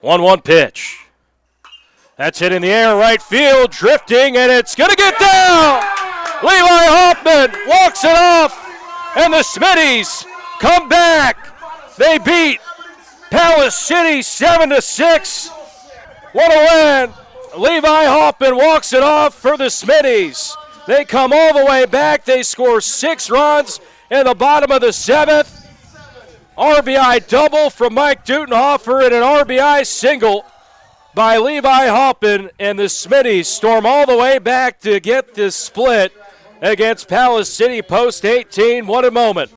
1-1 pitch. That's hit in the air, right field, drifting, and it's going to get down. Levi Hoffman walks it off, and the Smitties come back. They beat Palace City 7-6. What a win. Levi Hoffman walks it off for the Smitties. They come all the way back. They score 6 runs in the bottom of the 7th. RBI double from Mike Dutenhofer and an RBI single by Levi Hoffman, and the Smitties storm all the way back to get this split against Palace City post 18. What a moment.